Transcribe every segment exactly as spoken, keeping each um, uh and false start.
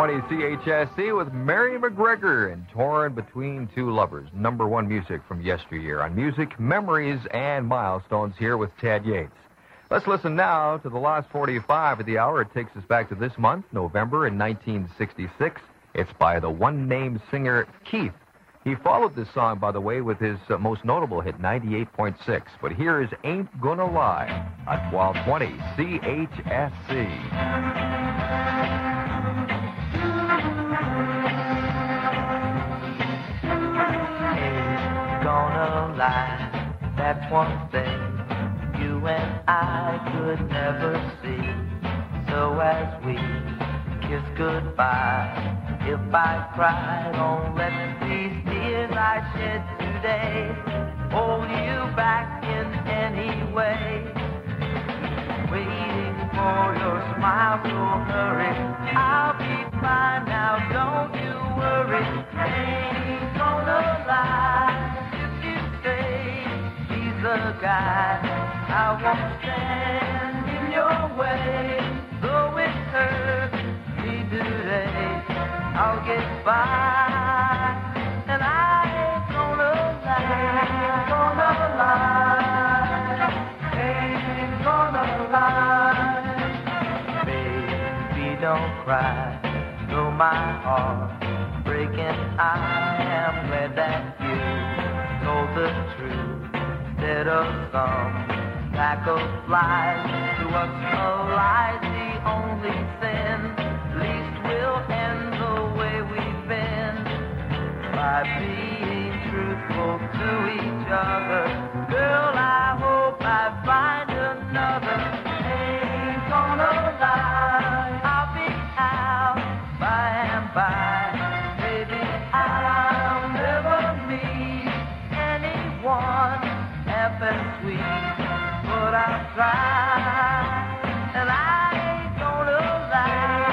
twenty C H S C with Mary McGregor and Torn Between Two Lovers. Number one music from yesteryear on Music, Memories, and Milestones here with Ted Yates. Let's listen now to the last forty-five of the hour. It takes us back to this month, November in nineteen sixty-six. It's by the one-named singer Keith. He followed this song, by the way, with his uh, most notable hit, ninety-eight point six. But here is Ain't Gonna Lie on twelve twenty C H S C. Ain't gonna lie, that's one thing you and I could never see. So as we kiss goodbye, if I cry, don't let these tears I shed today hold you back in any way. Waiting for your smile, so hurry. I'll be fine now, don't you worry. Ain't gonna lie if you say he's the guy. I won't stand in your way, though it hurts me today. I'll get by, and I ain't gonna lie, gonna lie, ain't gonna lie. Baby, don't cry, though my heart breaking, I am glad that you told the truth instead of some pack of lies. To us, a lie's the only sin. Least we'll end the way we've been, by being truthful to each other. Girl, I hope I find another. Ain't gonna lie, I'll be out by and by. Baby, I'll never meet anyone half as sweet, but I'll try, and I ain't gonna lie.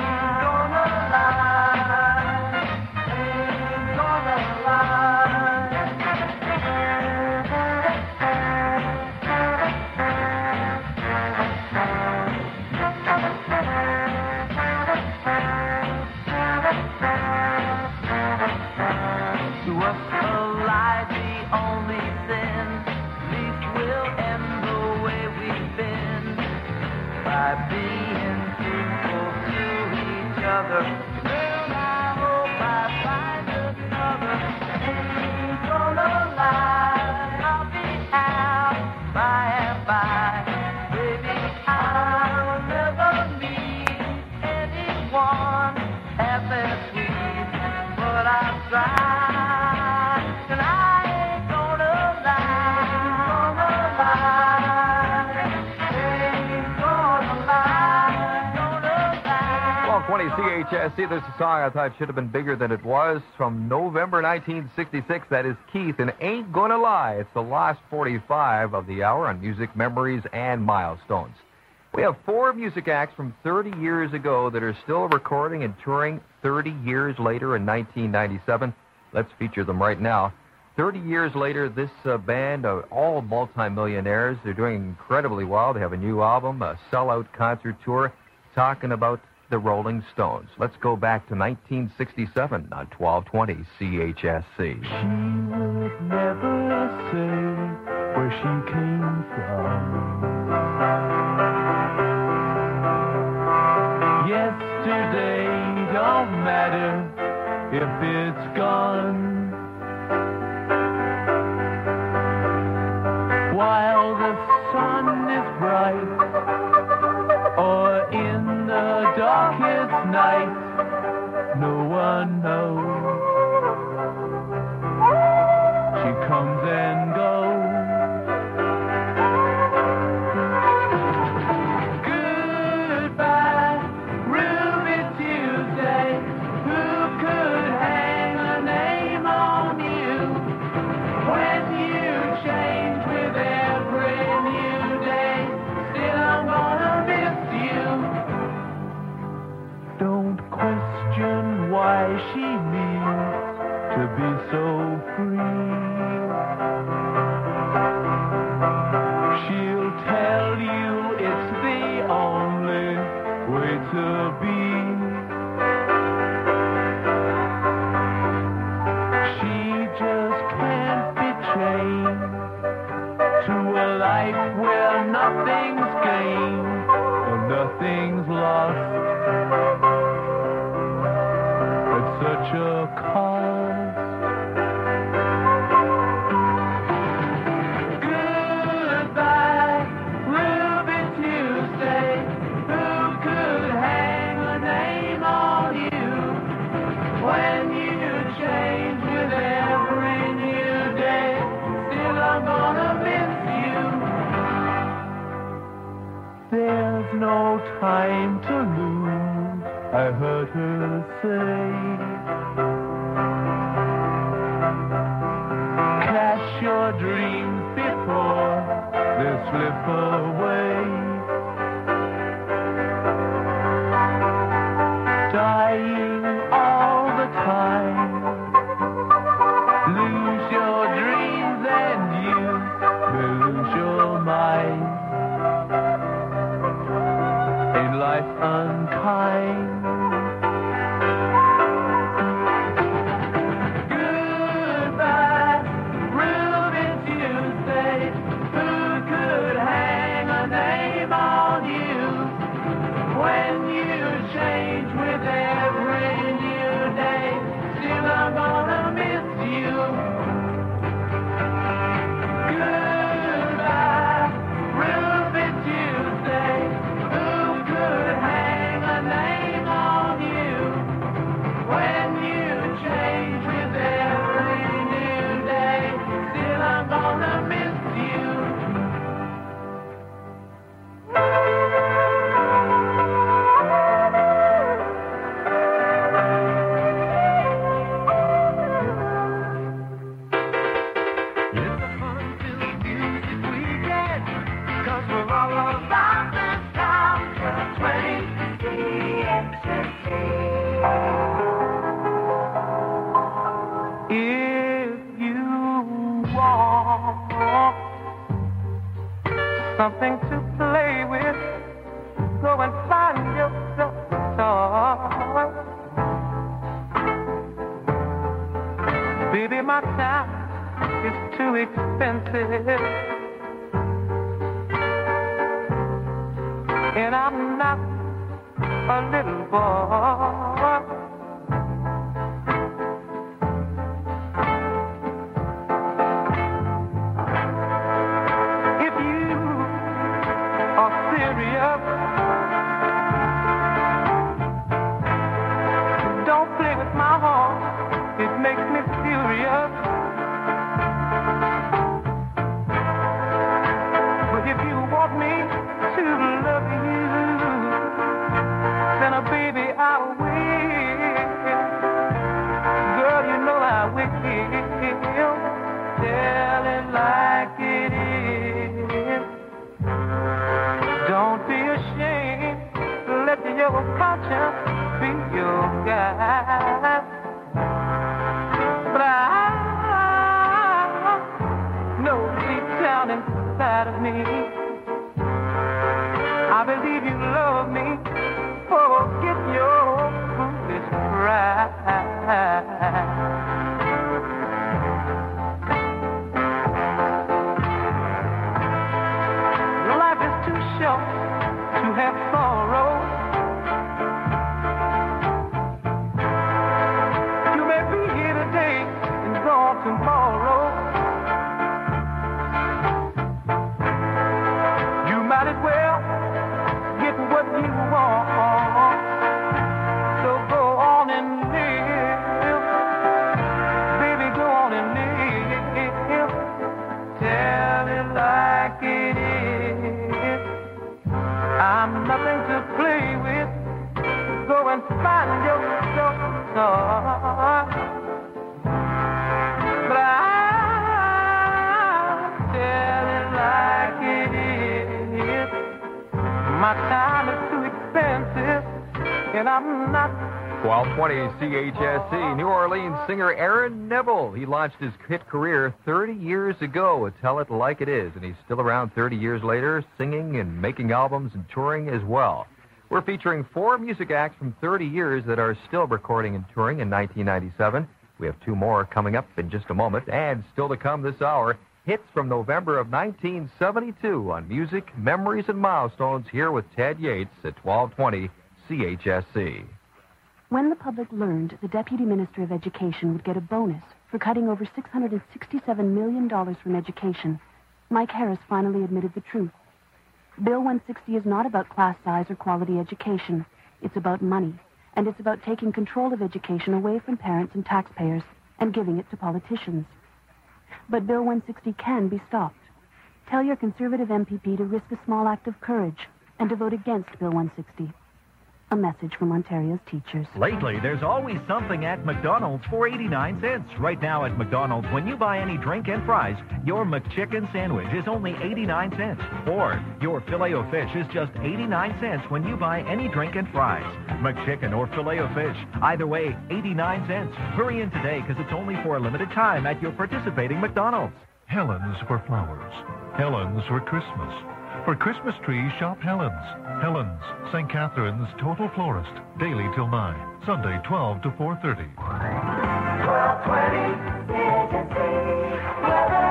twenty C H S C, there's a song I thought should have been bigger than it was from November nineteen sixty-six. That is Keith and Ain't Gonna Lie. It's the last forty-five of the hour on Music, Memories, and Milestones. We have four music acts from thirty years ago that are still recording and touring thirty years later in nineteen ninety-seven. Let's feature them right now. thirty years later, this uh, band are all multimillionaires. They're doing incredibly well. They have a new album, a sellout concert tour, talking about the Rolling Stones. Let's go back to nineteen sixty-seven on twelve twenty C H S C. She would never say where she came from. Yesterday don't matter if it's gone. While the sun is bright, or in the darkest night, no one knows. She comes and goes. Goodbye, Ruby Tuesday. Who could hang a name on you when you change with every new day? Still, I'm gonna miss you. Don't question why she needs where nothing's gained and nothing's lost at such a cost. Goodbye, Ruby Tuesday. Who could hang a name on you when you change with every new day? Still, I'm gonna miss you. There's no time to lose, I heard her say. Cash your dreams before they slip away. Dying all the time. Lose your dreams and you will lose your mind. Ain't life unkind? Goodbye, Ruby Tuesday. Who could hang a name on you when you change with every new day? Still, I'm gonna miss you. Goodbye, Ruby Tuesday. Who could hang a name on you when you change with every new day? Still, I'm gonna miss you. It's a fun-filled music weekend, 'cause we're all about this time. twenty C H S E. If you want something to play with, go and find yourself a toy. Baby, my time is too expensive, and I'm not a little boy. If you are serious, don't play with my heart. It makes me furious. But if you want me to love you, then, uh, baby, I will. Girl, you know I will. Tell it like it is. Don't be ashamed. Let your conscience be your guide. But I know deep down inside of me, I believe you love me. Forget your foolish pride. Life is too short to have sorrow. You may be here today and gone tomorrow. You might as well get what you want. So go on and live. Baby, go on and live. Tell it like it is. I'm nothing to play with. Go and find yourself a toy. But I'll tell it like it is. My time is too expensive, and I'm not. twelve twenty C H S C. New Orleans singer Aaron Neville. He launched his hit career thirty years ago with Tell It Like It Is, and he's still around thirty years later, singing and making albums and touring as well. We're featuring four music acts from thirty years that are still recording and touring in nineteen ninety-seven. We have two more coming up in just a moment, and still to come this hour, hits from November of nineteen seventy-two on Music, Memories, and Milestones here with Ted Yates at twelve twenty C H S C. When the public learned the Deputy Minister of Education would get a bonus for cutting over six hundred sixty-seven million dollars from education, Mike Harris finally admitted the truth. Bill one sixty is not about class size or quality education. It's about money, and it's about taking control of education away from parents and taxpayers and giving it to politicians. But Bill one sixty can be stopped. Tell your Conservative M P P to risk a small act of courage and to vote against Bill one sixty. A message from Ontario's teachers. Lately, there's always something at McDonald's for eighty-nine cents. Right now at McDonald's, when you buy any drink and fries, your McChicken sandwich is only eighty-nine cents. Or your Filet-O-Fish is just eighty-nine cents when you buy any drink and fries. McChicken or Filet-O-Fish, either way, eighty-nine cents. Hurry in today because it's only for a limited time at your participating McDonald's. Helen's for flowers. Helen's for Christmas. For Christmas trees, shop Helen's. Helen's, Saint Catherine's Total Florist. Daily till nine. Sunday, twelve to four thirty. twelve twenty C H S C weather.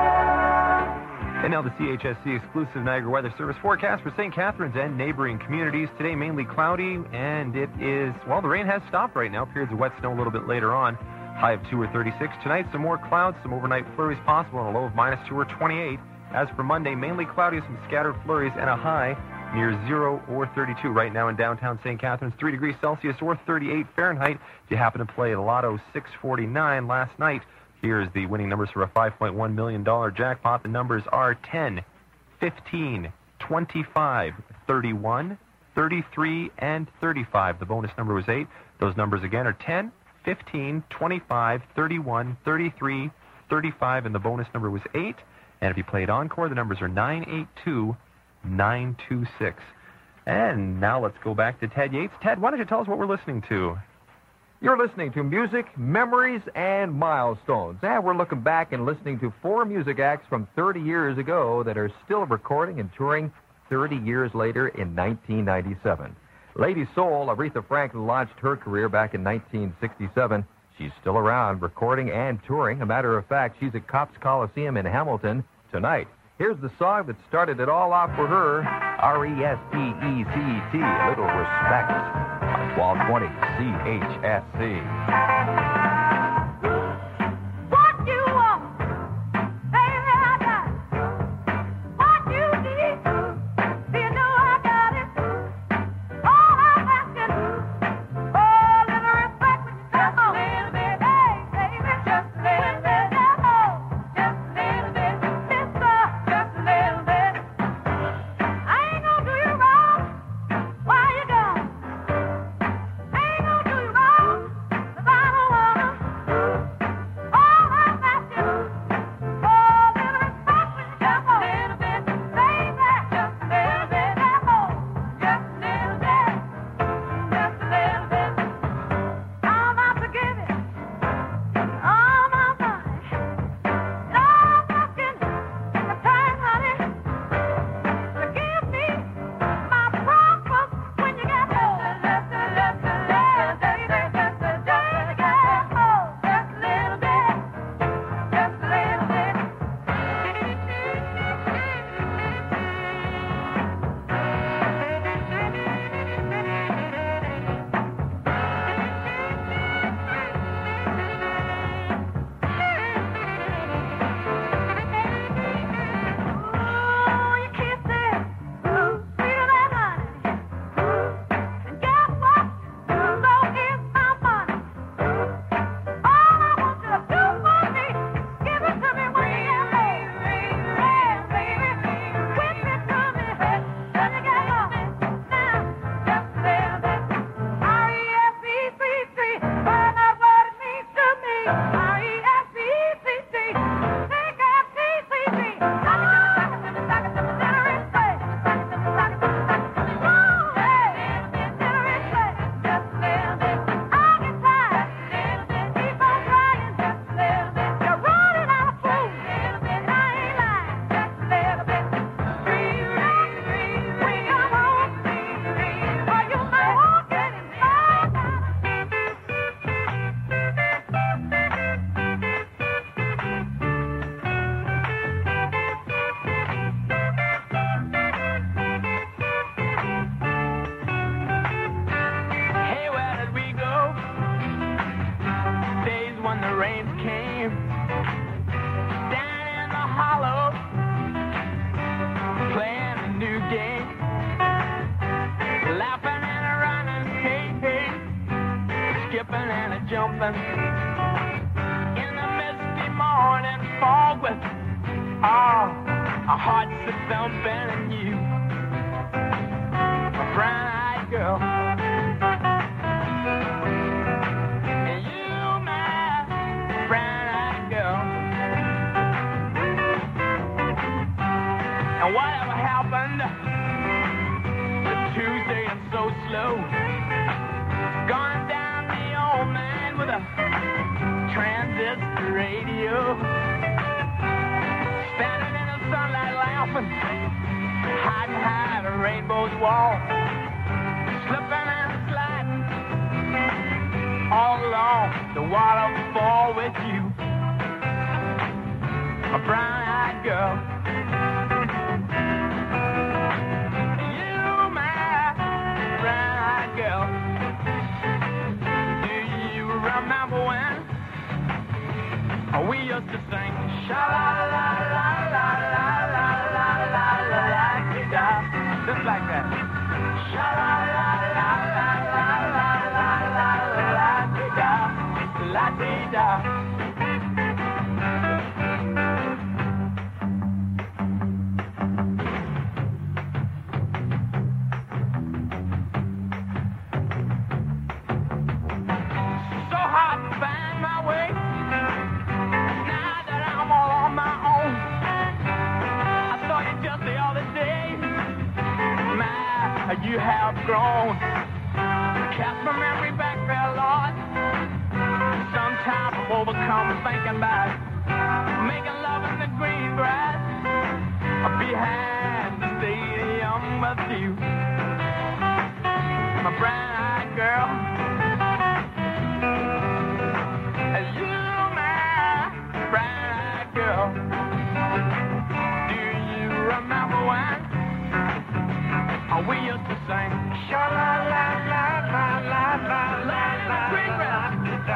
And now the C H S C exclusive Niagara Weather Service forecast for Saint Catharines and neighboring communities. Today, mainly cloudy, and it is, well, the rain has stopped right now. Periods of wet snow a little bit later on. High of two or thirty-six. Tonight, some more clouds, some overnight flurries possible, and a low of minus two or twenty-eight. As for Monday, mainly cloudy, some scattered flurries, and a high near zero or thirty-two. Right now in downtown Saint Catharines, three degrees Celsius or thirty-eight Fahrenheit. If you happen to play the Lotto six forty-nine last night, here's the winning numbers for a five point one million dollars jackpot. The numbers are ten, fifteen, twenty-five, thirty-one, thirty-three, and thirty-five. The bonus number was eight. Those numbers again are ten, fifteen, twenty-five, thirty-one, thirty-three, thirty-five, and the bonus number was eight. And if you played Encore, the numbers are nine eight two, nine two six. And now let's go back to Ted Yates. Ted, why don't you tell us what we're listening to? You're listening to Music, Memories, and Milestones. And we're looking back and listening to four music acts from thirty years ago that are still recording and touring thirty years later in nineteen ninety-seven. Lady Soul, Aretha Franklin, launched her career back in nineteen sixty-seven. She's still around, recording and touring. A matter of fact, she's at Cops Coliseum in Hamilton tonight. Here's the song that started it all off for her, R E S P E C T, Little Respect, on twelve twenty C H S C. What you want, baby, I got it. What you need, do you know I got it? All I'm asking, oh, a little respect when you just a little bit, hey, baby, just a little bit, oh, just a little bit, sister, just a little bit. I ain't gonna do you wrong while you're gone. I ain't gonna do you wrong, 'cause I don't want something in the misty morning fog with oh, a heart so thumping and you, a brown-eyed girl. And you, my brown-eyed girl. And whatever happened to Tuesday and so slow, gone down the old man with a transistor radio, standing in the sunlight laughing, hiding behind a rainbow's wall, slipping and sliding all along the waterfall with you, a brown-eyed girl. You, my brown-eyed girl. Do you remember when we used to sing sha-la-la-la-la-la-la-la-la-la-la-la-la-la-la-la-la, just like that. Sha-la-la-la-la-la-la-la-la-la-la-la-la-la. So hard to find my way now that I'm all on my own. I saw you just the other day. My, you have grown. Cast my memory back there, Lord. Sometimes I'm overcome thinking about making love in the green grass behind the stadium with you, my brown-eyed girl. You, my brown-eyed girl. Do you remember when we used to sing sha-la-la-la-la-la-la-la-la-la, green grass?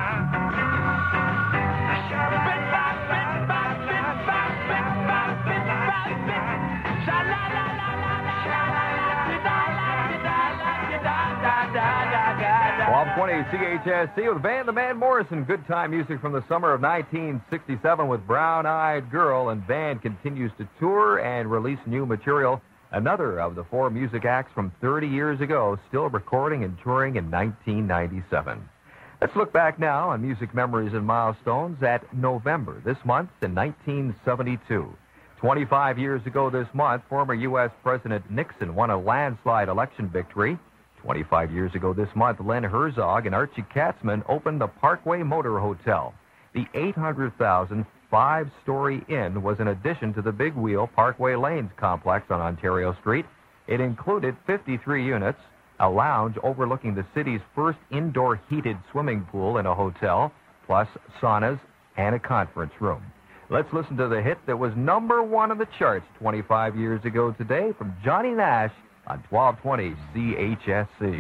twelve twenty C H S C with Van the Man Morrison. Good time music from the summer of nineteen sixty-seven with Brown-Eyed Girl. And Van continues to tour and release new material. Another of the four music acts from thirty years ago, still recording and touring in nineteen ninety-seven. Let's look back now on music memories and milestones at November this month in nineteen seventy-two. twenty-five years ago this month, former U S President Nixon won a landslide election victory. twenty-five years ago this month, Len Herzog and Archie Katzman opened the Parkway Motor Hotel. The eight hundred thousand five-story inn was an addition to the Big Wheel Parkway Lanes complex on Ontario Street. It included fifty-three units, a lounge overlooking the city's first indoor heated swimming pool in a hotel, plus saunas and a conference room. Let's listen to the hit that was number one on the charts twenty-five years ago today from Johnny Nash on twelve twenty C H S C.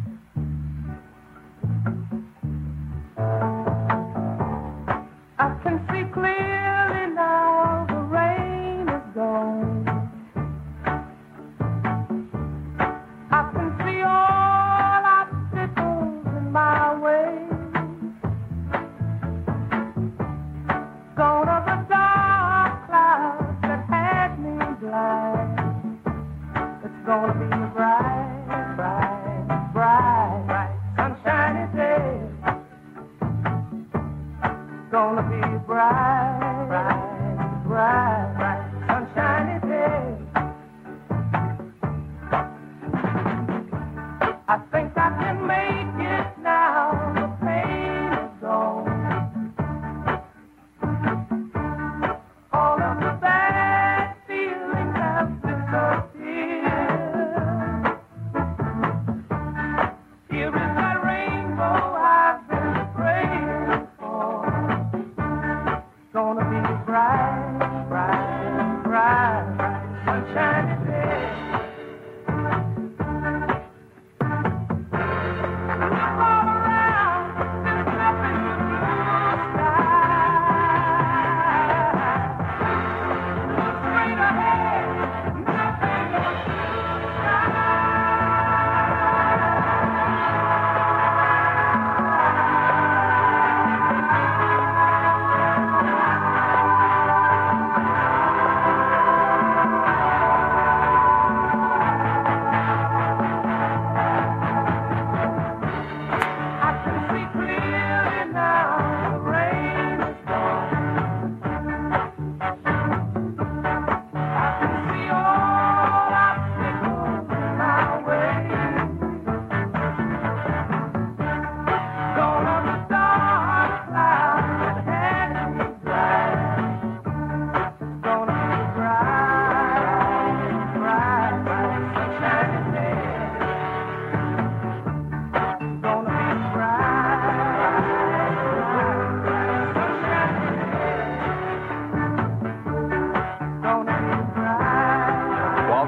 I can see clearly now the rain is gone. I can see all obstacles in my way. Gone are the dark clouds that had me blind. It's gonna be a bright, bright, bright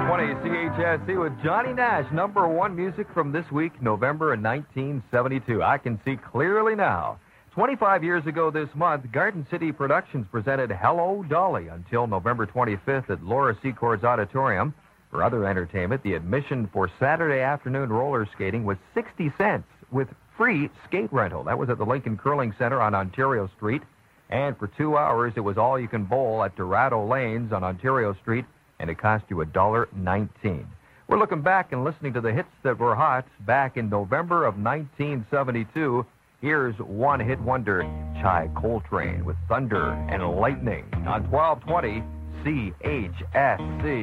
twenty C H S C with Johnny Nash, number one music from this week, November in nineteen seventy-two. I Can See Clearly Now. twenty-five years ago this month, Garden City Productions presented Hello, Dolly until November twenty-fifth at Laura Secor's Auditorium. For other entertainment, the admission for Saturday afternoon roller skating was sixty cents with free skate rental. That was at the Lincoln Curling Center on Ontario Street. And for two hours, it was all you can bowl at Dorado Lanes on Ontario Street, and it cost you one dollar nineteen. We're looking back and listening to the hits that were hot back in November of nineteen seventy-two. Here's one-hit wonder, Chai Coltrane with Thunder and Lightning on twelve twenty C H S C.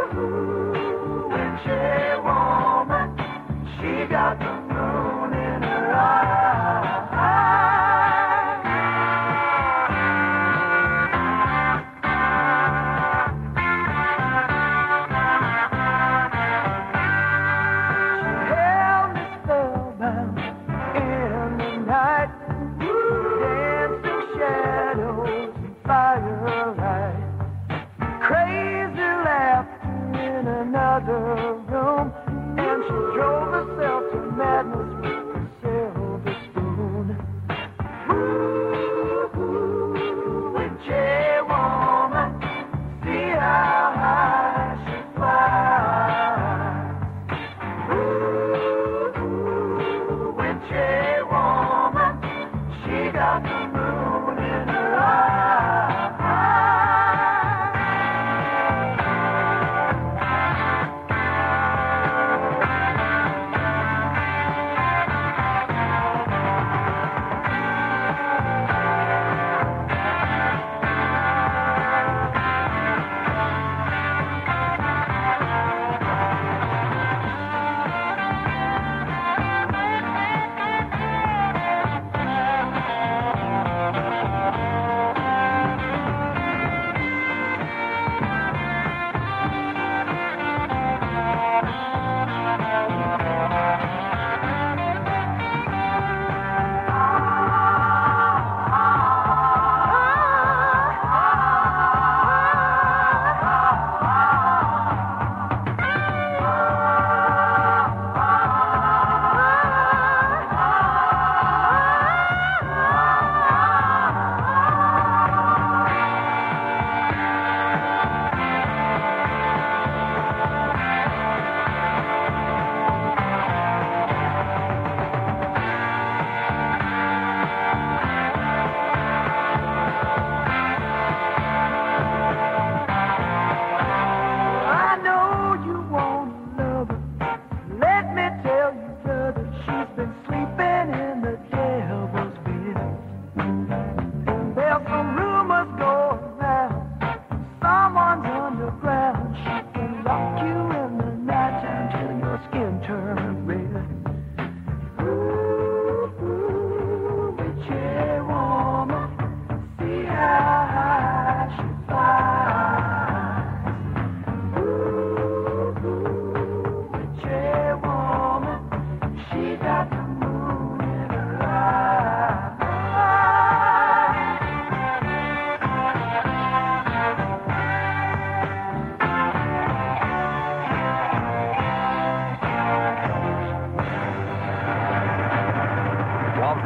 She got the moon in her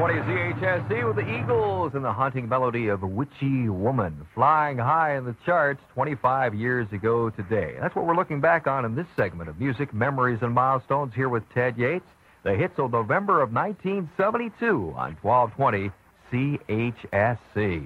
twenty C H S C with the Eagles and the haunting melody of Witchy Woman, flying high in the charts twenty-five years ago today. That's what we're looking back on in this segment of Music, Memories, and Milestones here with Ted Yates. The hits of November of nineteen seventy-two on twelve twenty C H S C.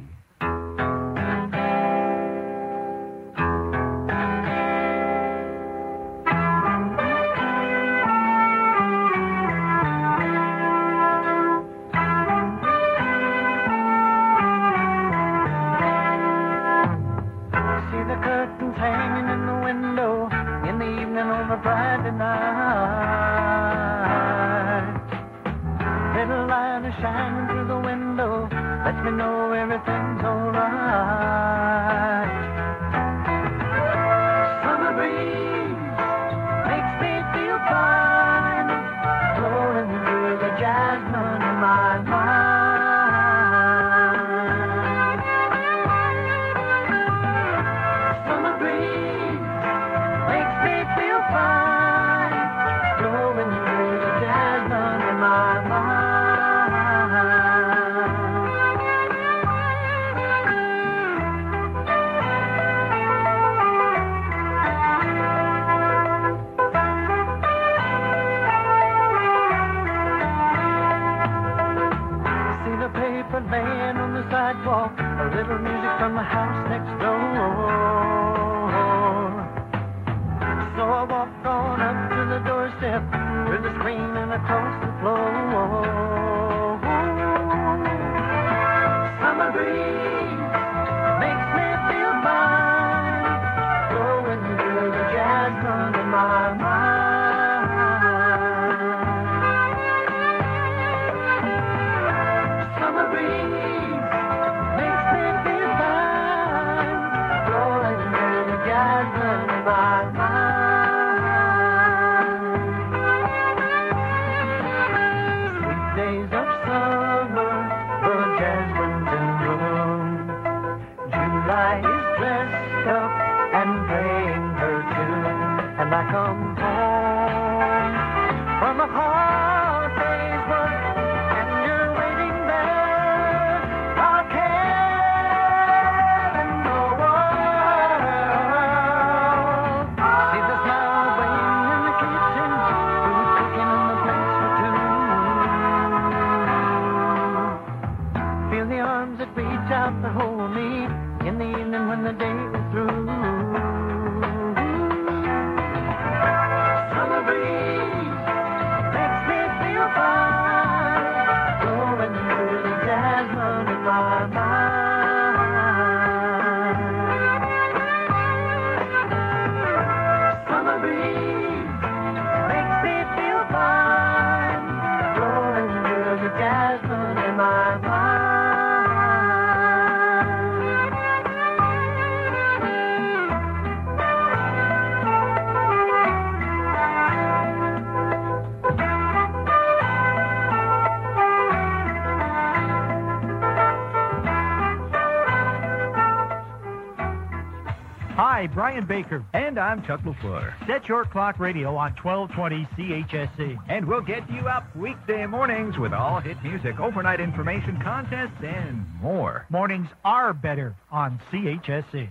Hi, Brian Baker. And I'm Chuck LaFleur. Set your clock radio on twelve twenty C H S C. And we'll get you up weekday mornings with all hit music, overnight information contests, and more. Mornings are better on C H S C.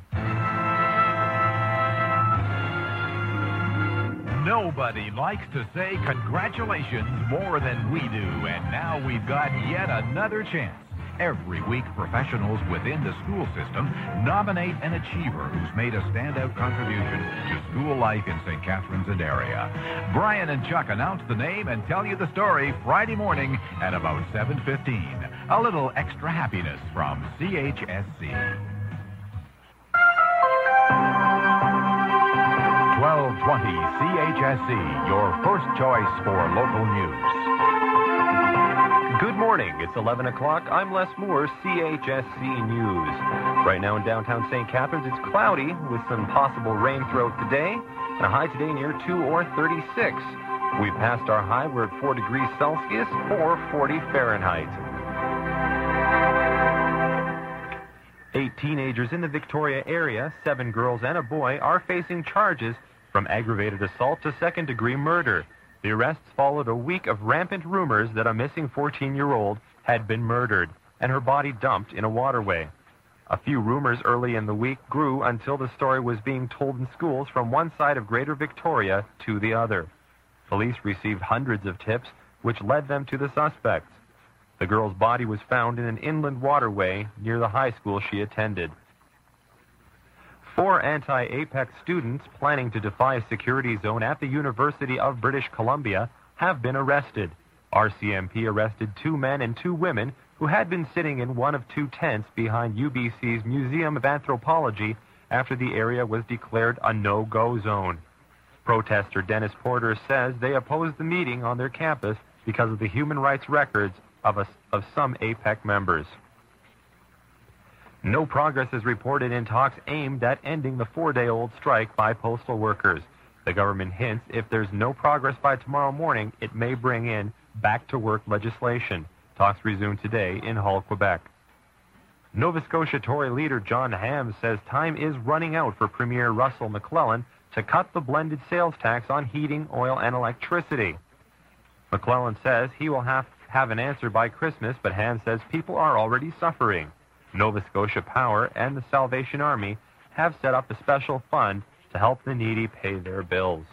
Nobody likes to say congratulations more than we do, and now we've got yet another chance. Every week, professionals within the school system nominate an achiever who's made a standout contribution to school life in Saint Catharines and area. Brian and Chuck announce the name and tell you the story Friday morning at about seven fifteen. A little extra happiness from C H S C. twelve twenty C H S C, your first choice for local news. Good morning. It's eleven o'clock. I'm Les Moore, C H S C News. Right now in downtown Saint Catharines, it's cloudy with some possible rain throughout the day. And a high today near two or thirty-six. We passed our high. We're at four degrees Celsius or forty Fahrenheit. Eight teenagers in the Victoria area, seven girls and a boy, are facing charges from aggravated assault to second-degree murder. The arrests followed a week of rampant rumors that a missing fourteen-year-old had been murdered and her body dumped in a waterway. A few rumors early in the week grew until the story was being told in schools from one side of Greater Victoria to the other. Police received hundreds of tips, which led them to the suspects. The girl's body was found in an inland waterway near the high school she attended. Four anti-APEC students planning to defy a security zone at the University of British Columbia have been arrested. R C M P arrested two men and two women who had been sitting in one of two tents behind U B C's Museum of Anthropology after the area was declared a no-go zone. Protester Dennis Porter says they opposed the meeting on their campus because of the human rights records of, a, of some APEC members. No progress is reported in talks aimed at ending the four-day-old strike by postal workers. The government hints if there's no progress by tomorrow morning, it may bring in back-to-work legislation. Talks resume today in Hull, Quebec. Nova Scotia Tory leader John Ham says time is running out for Premier Russell McClellan to cut the blended sales tax on heating, oil, and electricity. McClellan says he will have, have an answer by Christmas, but Ham says people are already suffering. Nova Scotia Power and the Salvation Army have set up a special fund to help the needy pay their bills.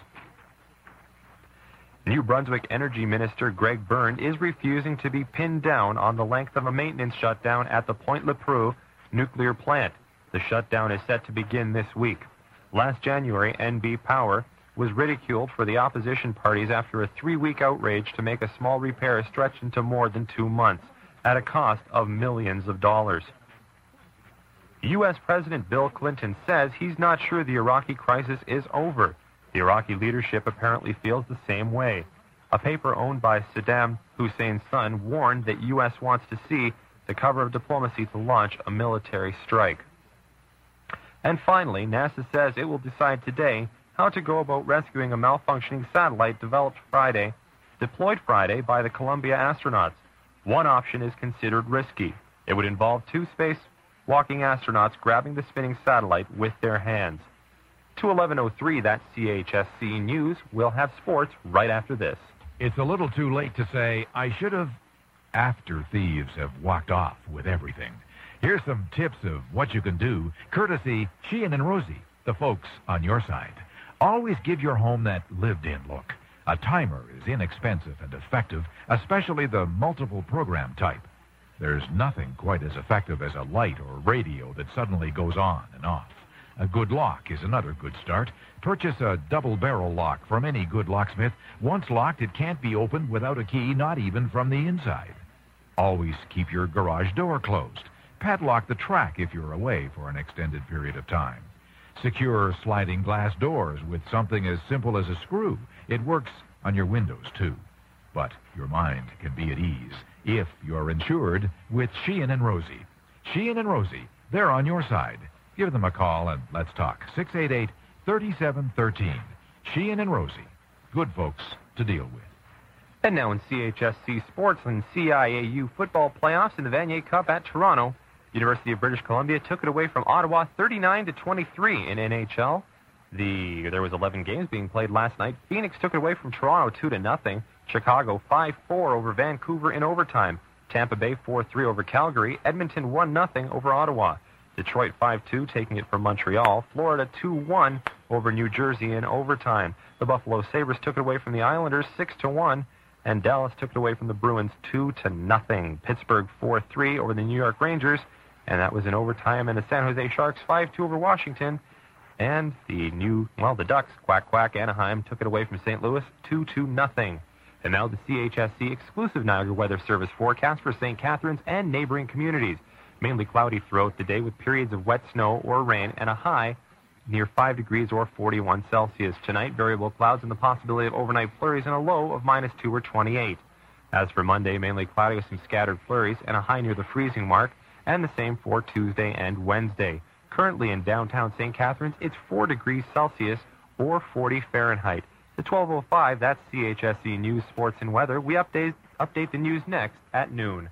New Brunswick Energy Minister Greg Byrne is refusing to be pinned down on the length of a maintenance shutdown at the Point Lepreau nuclear plant. The shutdown is set to begin this week. Last January, N B Power was ridiculed for the opposition parties after a three-week outrage to make a small repair stretch into more than two months at a cost of millions of dollars. U S President Bill Clinton says he's not sure the Iraqi crisis is over. The Iraqi leadership apparently feels the same way. A paper owned by Saddam Hussein's son warned that U S wants to see the cover of diplomacy to launch a military strike. And finally, NASA says it will decide today how to go about rescuing a malfunctioning satellite developed Friday, deployed Friday by the Columbia astronauts. One option is considered risky. It would involve two spacewalking astronauts grabbing the spinning satellite with their hands. To eleven oh three, that's C H S C News. We'll have sports right after this. It's a little too late to say, I should have, after thieves have walked off with everything. Here's some tips of what you can do, courtesy Sheehan and Rosie, the folks on your side. Always give your home that lived-in look. A timer is inexpensive and effective, especially the multiple program type. There's nothing quite as effective as a light or radio that suddenly goes on and off. A good lock is another good start. Purchase a double-barrel lock from any good locksmith. Once locked, it can't be opened without a key, not even from the inside. Always keep your garage door closed. Padlock the track if you're away for an extended period of time. Secure sliding glass doors with something as simple as a screw. It works on your windows, too. But your mind can be at ease if you're insured with Sheehan and Rosie. Sheehan and Rosie, they're on your side. Give them a call and let's talk. six eight eight, three seven one three. Sheehan and Rosie. Good folks to deal with. And now in C H S C Sports and C I A U football playoffs in the Vanier Cup at Toronto, University of British Columbia took it away from Ottawa thirty-nine to twenty-three in N H L. The there was eleven games being played last night. Phoenix took it away from Toronto two to nothing. Chicago five four over Vancouver in overtime. Tampa Bay four three over Calgary. Edmonton one nothing over Ottawa. Detroit five two taking it from Montreal. Florida two one over New Jersey in overtime. The Buffalo Sabres took it away from the Islanders six to one. And Dallas took it away from the Bruins two to nothing. Pittsburgh four three over the New York Rangers. And that was in overtime. And the San Jose Sharks five two over Washington. And the new, well, the Ducks, quack, quack, Anaheim, took it away from Saint Louis two to nothing. And now the C H S C exclusive Niagara Weather Service forecast for Saint Catharines and neighboring communities. Mainly cloudy throughout the day with periods of wet snow or rain and a high near five degrees or forty-one Celsius. Tonight, variable clouds and the possibility of overnight flurries and a low of minus two or twenty-eight. As for Monday, mainly cloudy with some scattered flurries and a high near the freezing mark, and the same for Tuesday and Wednesday. Currently in downtown Saint Catharines, it's four degrees Celsius or forty Fahrenheit. The twelve oh five, that's C H S C News, Sports, and Weather. We update, update the news next at noon.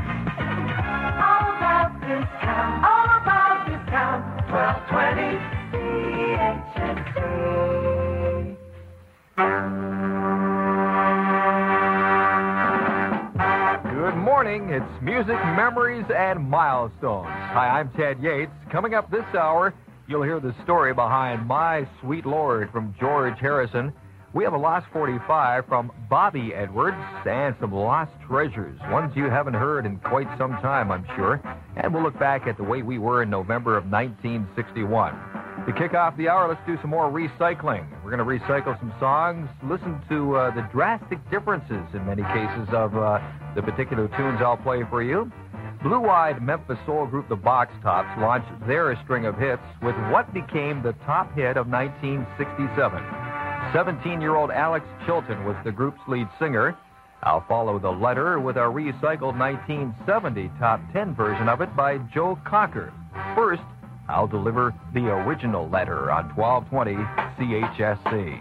All about discount, all about discount, twelve twenty C H S C. Good morning. morning. It's Music, Memories, and Milestones. Hi, I'm Ted Yates. Coming up this hour, you'll hear the story behind My Sweet Lord from George Harrison. We have a Lost forty-five from Bobby Edwards and some lost treasures, ones you haven't heard in quite some time, I'm sure. And we'll look back at the way we were in November of nineteen sixty-one. To kick off the hour, let's do some more recycling. We're going to recycle some songs, listen to uh, the drastic differences in many cases of uh, the particular tunes I'll play for you. Blue-eyed Memphis soul group The Box Tops launched their string of hits with what became the top hit of nineteen sixty-seven. seventeen-year-old Alex Chilton was the group's lead singer. I'll follow the letter with a recycled nineteen seventy top ten version of it by Joe Cocker. First, I'll deliver the original letter on twelve twenty C H S C.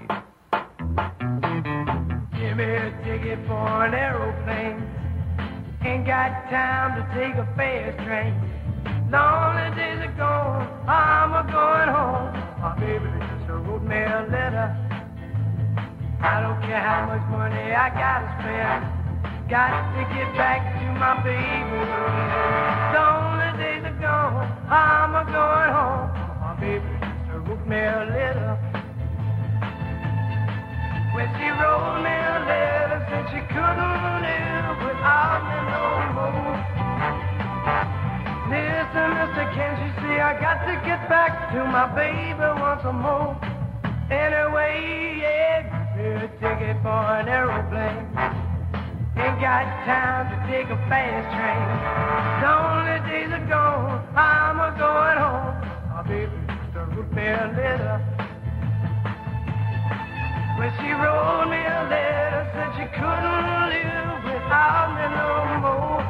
Give me a ticket for an aeroplane. Ain't got time to take a fast train. Lonely days are gone, I'm a going home. My baby just wrote me a letter. I don't care how much money I gotta spend. Got to get back to my baby. Lonely days are gone, I'm a going home. My baby just wrote me a letter. When she wrote me a letter, said she couldn't live without me no more. Listen, mister, can't you see I got to get back to my baby once more. Anyway, yeah, give me a ticket for an aeroplane. Ain't got time to take a fast train. Lonely days are gone, I'm a going home. My baby just wrote me a letter. When she wrote me a letter, said she couldn't live without me no more.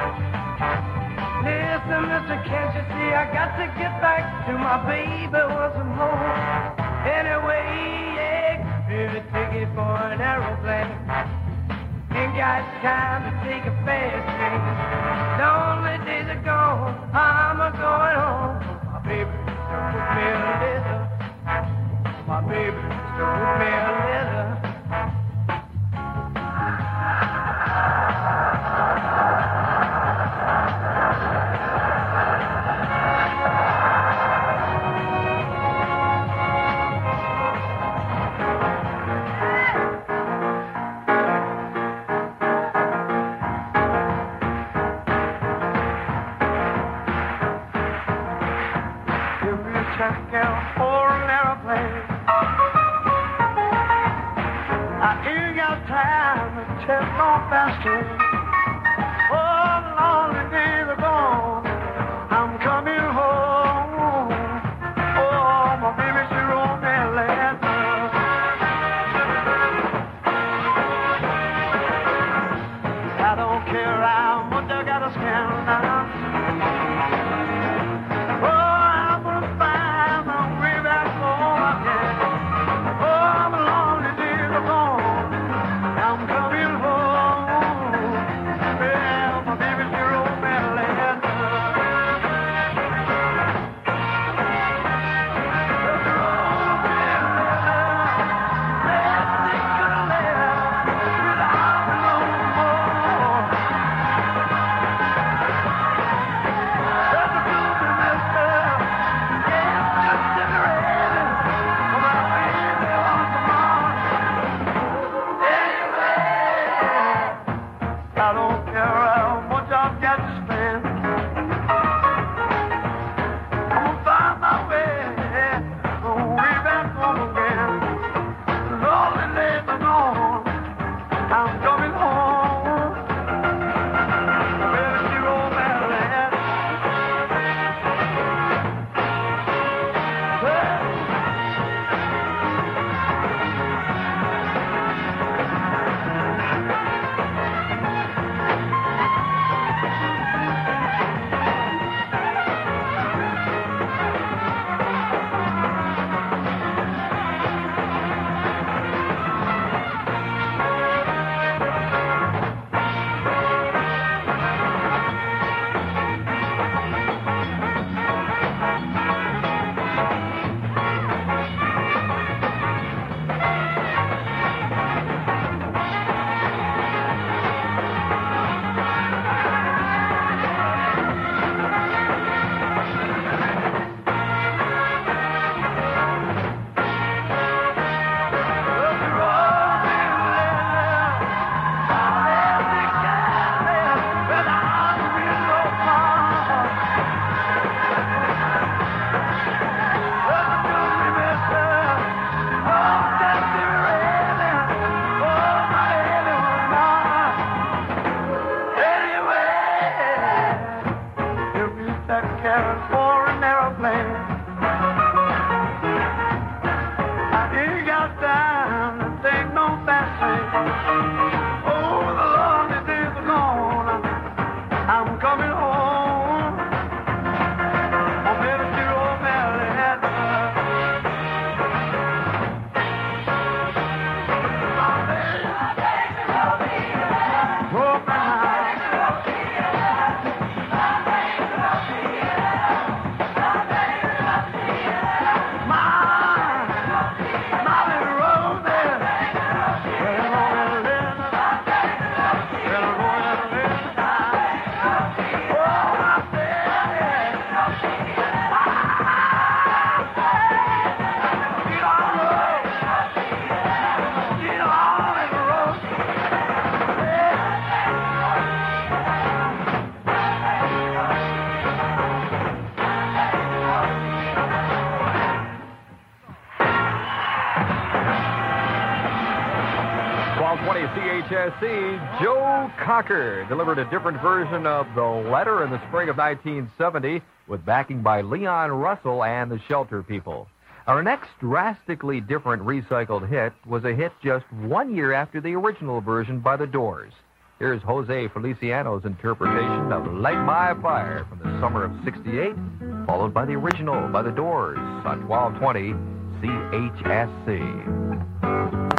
Listen, mister, can't you see I got to get back to my baby once more. Anyway, yeah, give me a ticket for an aeroplane. Ain't got time to take a fast train. Lonely days are gone, I'm a going home. My baby just wrote me a letter. My baby just wrote me a letter. there for an aeroplane. I ain't got time to take no fast train. Oh, the lonely days are gone. I'm coming home. I'm headed to O'Malley. C H S C, Joe Cocker delivered a different version of The Letter in the spring of nineteen seventy with backing by Leon Russell and the Shelter People. Our next drastically different recycled hit was a hit just one year after the original version by The Doors. Here's Jose Feliciano's interpretation of Light My Fire from the summer of sixty-eight, followed by the original by The Doors on twelve twenty C H S C.